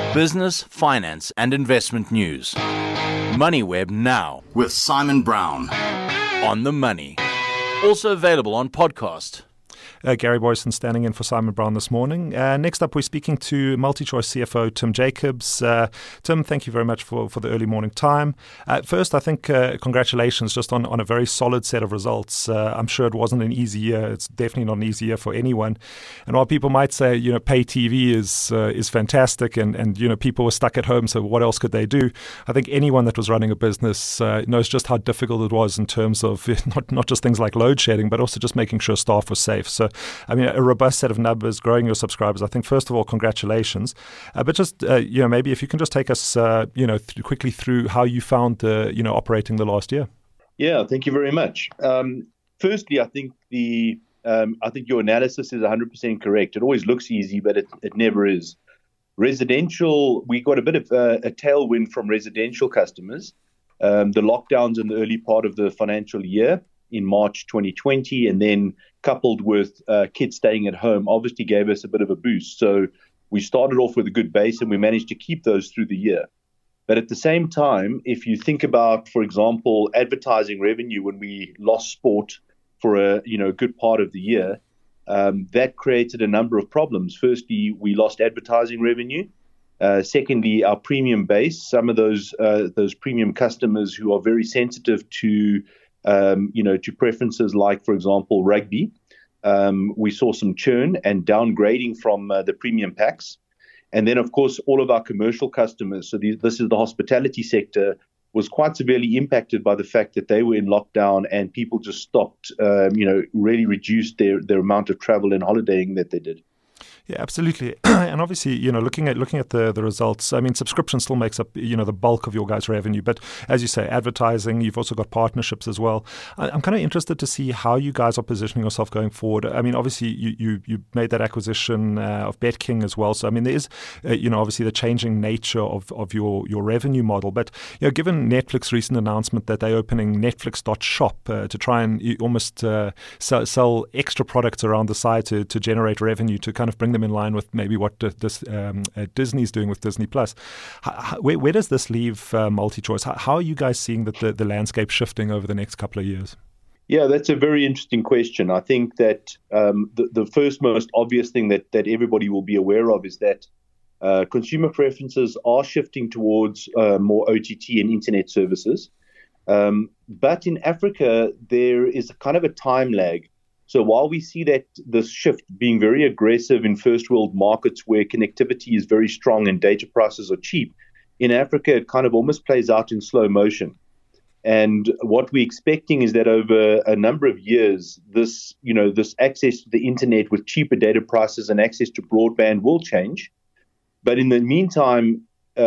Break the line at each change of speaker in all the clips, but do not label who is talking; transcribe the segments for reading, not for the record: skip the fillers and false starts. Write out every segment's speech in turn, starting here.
Business, finance and investment news. MoneyWeb now
with Simon Brown
on the money. Also available on podcast.
Gary Boyson standing in for Simon Brown this morning. Next up, we're speaking to MultiChoice CFO Tim Jacobs. Tim, thank you very much for the early morning time. First, I think congratulations just on a very solid set of results. I'm sure it wasn't an easy year. It's definitely not an easy year for anyone. And while people might say, pay TV is fantastic and people were stuck at home, so what else could they do? I think anyone that was running a business knows just how difficult it was in terms of not just things like load shedding, but also just making sure staff was safe. So, a robust set of numbers, growing your subscribers. I think, first of all, congratulations. But just, maybe if you can just take us, quickly through how you found, operating the last year.
Yeah, thank you very much. Firstly, I think your analysis is 100% correct. It always looks easy, but it never is. Residential, we got a bit of a tailwind from residential customers. The lockdowns in the early part of the financial year in March 2020, and then coupled with kids staying at home, obviously gave us a bit of a boost. So we started off with a good base, and we managed to keep those through the year. But at the same time, if you think about, for example, advertising revenue, when we lost sport for a good part of the year, that created a number of problems. Firstly, we lost advertising revenue. Secondly, our premium base, some of those premium customers who are very sensitive to preferences like, for example, rugby. We saw some churn and downgrading from the premium packs. And then, of course, all of our commercial customers, so this is the hospitality sector, was quite severely impacted by the fact that they were in lockdown and people just stopped, really reduced their amount of travel and holidaying that they did.
Yeah, absolutely. And obviously, looking at the results, subscription still makes up, the bulk of your guys' revenue. But as you say, advertising, you've also got partnerships as well. I'm kind of interested to see how you guys are positioning yourself going forward. Obviously, you made that acquisition of BetKing as well. So, there is, obviously the changing nature of your revenue model. But, given Netflix's recent announcement that they're opening Netflix.shop to try and almost sell extra products around the site to generate revenue, to kind of bring them in line with maybe what Disney's doing with Disney Plus. Where does this leave MultiChoice? How are you guys seeing the landscape shifting over the next couple of years?
Yeah, that's a very interesting question. I think that the first most obvious thing that everybody will be aware of is that consumer preferences are shifting towards more OTT and internet services. But in Africa, there is a kind of a time lag. So while we see that this shift being very aggressive in first world markets where connectivity is very strong and data prices are cheap, in Africa it kind of almost plays out in slow motion. And what we're expecting is that over a number of years, this access to the internet with cheaper data prices and access to broadband will change. But in the meantime,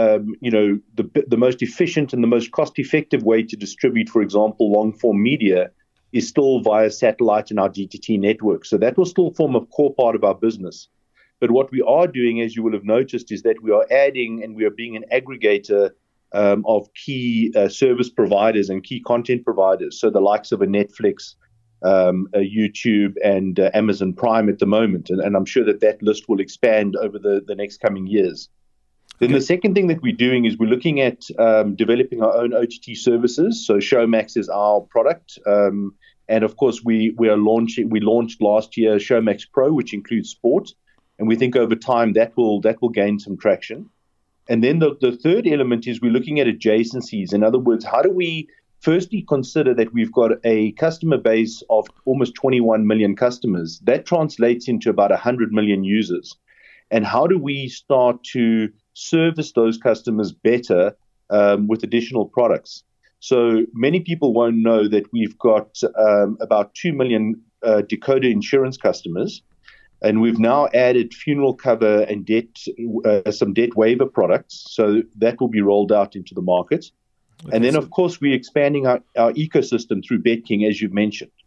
the most efficient and the most cost-effective way to distribute, for example, long-form media is still via satellite and our DTT network. So that will still form a core part of our business. But what we are doing, as you will have noticed, is that we are adding and we are being an aggregator of key service providers and key content providers. So the likes of a Netflix, a YouTube, and Amazon Prime at the moment. And I'm sure that list will expand over the next coming years. Then the second thing that we're doing is we're looking at developing our own OTT services. So Showmax is our product. And of course, we launched last year Showmax Pro, which includes sport. And we think over time that will gain some traction. And then the third element is we're looking at adjacencies. In other words, how do we firstly consider that we've got a customer base of almost 21 million customers? That translates into about 100 million users. And how do we start to service those customers better with additional products? So many people won't know that we've got about 2 million Decoder insurance customers, and we've now added funeral cover and some debt waiver products. So that will be rolled out into the market. Okay, and then, of course, we're expanding our ecosystem through BetKing, as you've mentioned.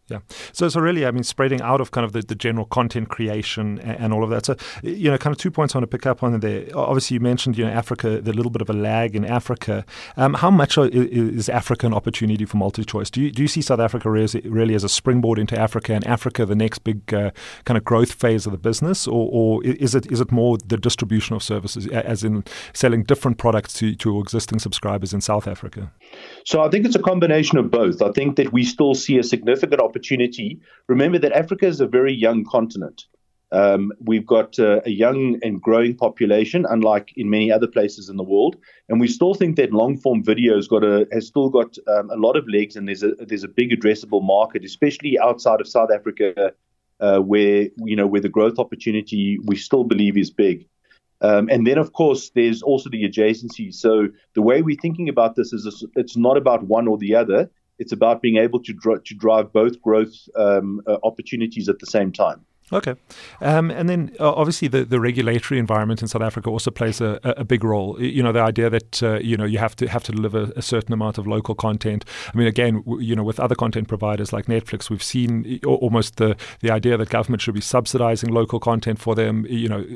Yeah. So really, I mean, spreading out of kind of the general content creation and all of that. So, kind of 2 points I want to pick up on there. Obviously, you mentioned, Africa, the little bit of a lag in Africa. How much is Africa an opportunity for MultiChoice? Do you see South Africa really as a springboard into Africa, and Africa the next big kind of growth phase of the business, or is it more the distribution of services, as in selling different products to existing subscribers in South Africa?
So I think it's a combination of both. I think that we still see a significant opportunity. Remember that Africa is a very young continent. We've got a young and growing population, unlike in many other places in the world. And we still think that long-form video has still got a lot of legs, and there's a big addressable market, especially outside of South Africa, where the growth opportunity we still believe is big. And then, of course, there's also the adjacency. So the way we're thinking about this is it's not about one or the other. It's about being able to drive both growth opportunities at the same time.
Okay. And then obviously the regulatory environment in South Africa also plays a big role. The idea that, you have to deliver a certain amount of local content. I mean, again, with other content providers like Netflix, we've seen almost the idea that government should be subsidizing local content for them.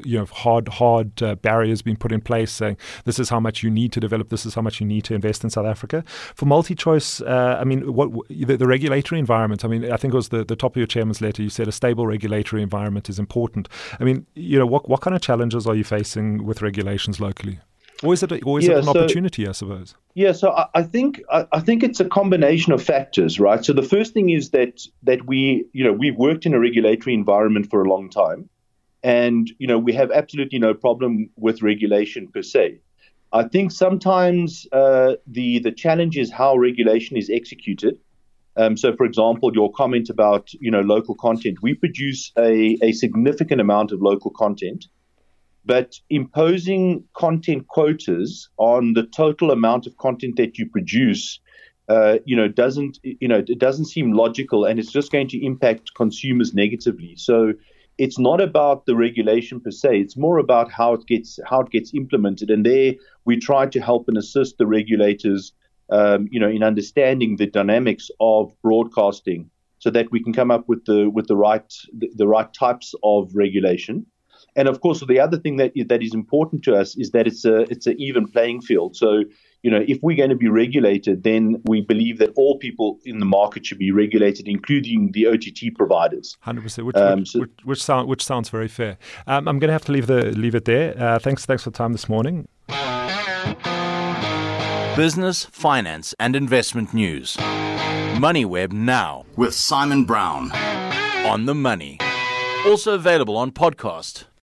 Hard barriers being put in place saying this is how much you need to develop, this is how much you need to invest in South Africa. For MultiChoice, I mean, what the regulatory environment, I mean, I think it was the top of your chairman's letter, you said a stable regulatory environment is important. I mean, what kind of challenges are you facing with regulations locally? Or is it an opportunity, I suppose?
Yeah, so I think it's a combination of factors, right? So the first thing is that we've worked in a regulatory environment for a long time, and we have absolutely no problem with regulation per se. I think sometimes the challenge is how regulation is executed. So, for example, your comment about, local content, we produce a significant amount of local content, but imposing content quotas on the total amount of content that you produce, it doesn't seem logical, and it's just going to impact consumers negatively. So it's not about the regulation per se. It's more about how it gets implemented. And there we try to help and assist the regulators in understanding the dynamics of broadcasting, so that we can come up with the right types of regulation. And of course, the other thing that is important to us is that it's an even playing field. So, if we're going to be regulated, then we believe that all people in the market should be regulated, including the OTT providers.
100%, which sounds very fair. I'm going to have to leave it there. Thanks for the time this morning.
Business, finance, and investment news. MoneyWeb Now
with Simon Brown
on the money. Also available on podcast.